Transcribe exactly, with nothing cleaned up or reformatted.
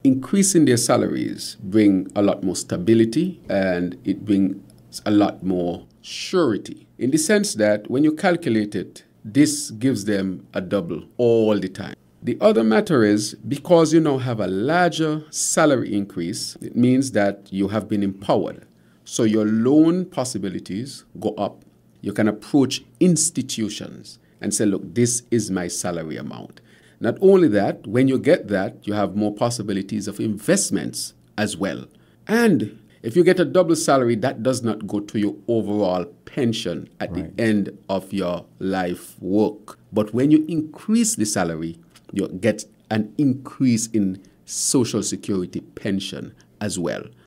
Increasing their salaries bring a lot more stability, and it brings a lot more surety, in the sense that when you calculate it, this gives them a double all the time. The other matter is, because you now have a larger salary increase, it means that you have been empowered. So your loan possibilities go up. You can approach institutions and say, look, this is my salary amount. Not only that, when you get that, you have more possibilities of investments as well. And if you get a double salary, that does not go to your overall pension at right. the end of your life work. But when you increase the salary, you get an increase in Social Security pension as well.